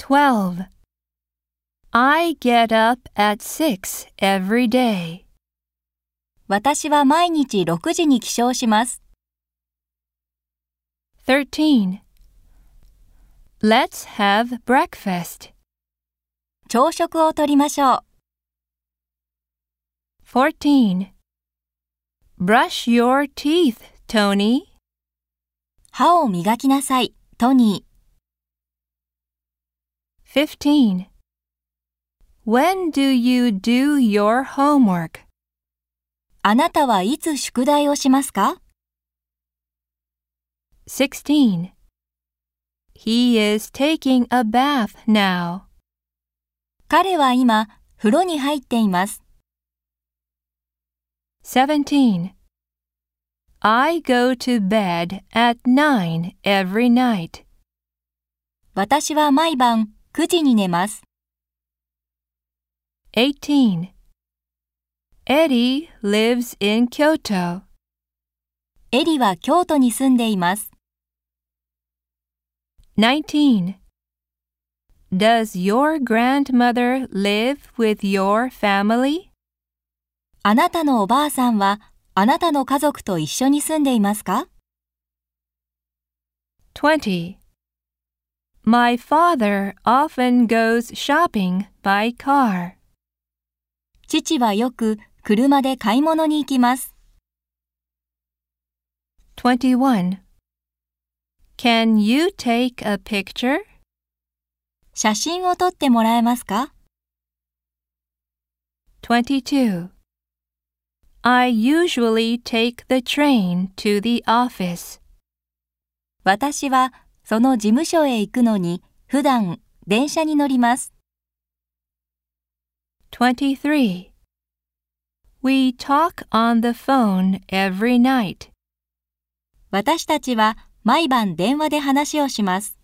12. I get up at 6 every day. 私は毎日6時に起床します。 13. Let's have breakfast. 朝食をとりましょう。 14. Brush your teeth, Tony. 歯を磨きなさい、トニー。 15. When do you do your homework? あなたはいつ宿題をしますか？ 16. He is taking a bath now. 彼は今、風呂に入っています。 17. I go to bed at 9 every night. 私は毎晩9時に寝ます。 18. Eddie lives in Kyoto. エリは京都に住んでいます。 19. Does your grandmother live with your family? あなたのおばあさんはあなたの家族と一緒に住んでいますか？ 20. My father often goes shopping by car. 父はよく車で買い物に行きます。 21. Can you take a picture? 写真を撮ってもらえますか？ 22. I usually take the train to the office. 私はその事務所へ行くのに普段電車に乗ります。 23. We talk on the phone every night. 私たちは毎晩電話で話をします。